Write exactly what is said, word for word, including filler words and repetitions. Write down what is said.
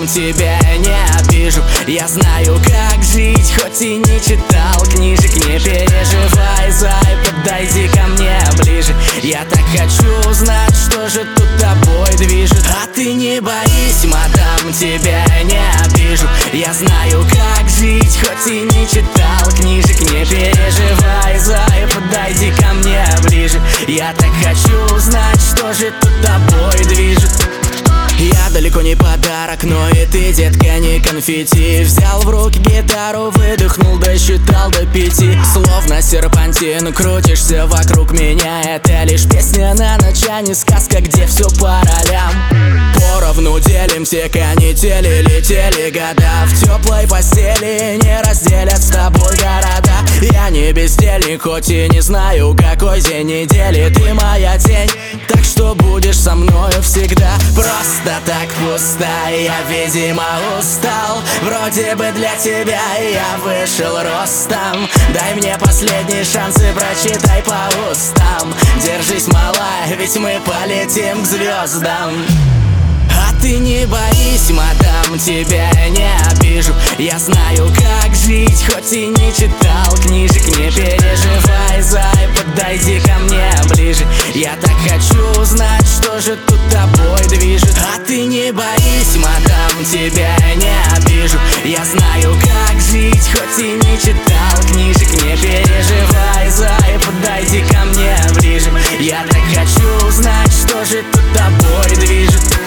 мадам, тебя не обижу. Я знаю, как жить, хоть и не читал книжек. Не переживай, зай, подойди ко мне ближе. Я так хочу узнать, что же тут тобой движет. А ты не боись, мадам, тебя не обижу. Я знаю, как жить, хоть и не читал книжек. Не переживай, зай, подойди ко мне ближе. Я так хочу узнать, что же тут тобой движет. Я далеко не подарок, но и ты, детка, не конфетти. Взял в руки гитару, выдохнул, досчитал до пяти. Словно серпантин, крутишься вокруг меня. Это лишь песня на ночь, а не сказка, где все по ролям. Поровну делимся, канители, летели года. В теплой постели не разделят с тобой города. Я не бездельник, хоть и не знаю, какой день недели. Ты моя тень, так что будешь со мною всегда. Просто так пусто, я, видимо, устал. Вроде бы для тебя я вышел ростом. Дай мне последний шанс и прочитай по устам. Держись, малая, ведь мы полетим к звездам. А ты не боись, мадам, тебя не обижу. Я знаю, как жить, хоть и не читал книжек. Не переживай, зай, подойди ко мне ближе. Я так хочу узнать, что же тут тобой движет. А ты не боись, мадам, тебя не обижу. Я знаю, как жить, хоть и не читал книжек. Не переживай, зай, подойди ко мне ближе. Я так хочу узнать, что же тут тобой движет.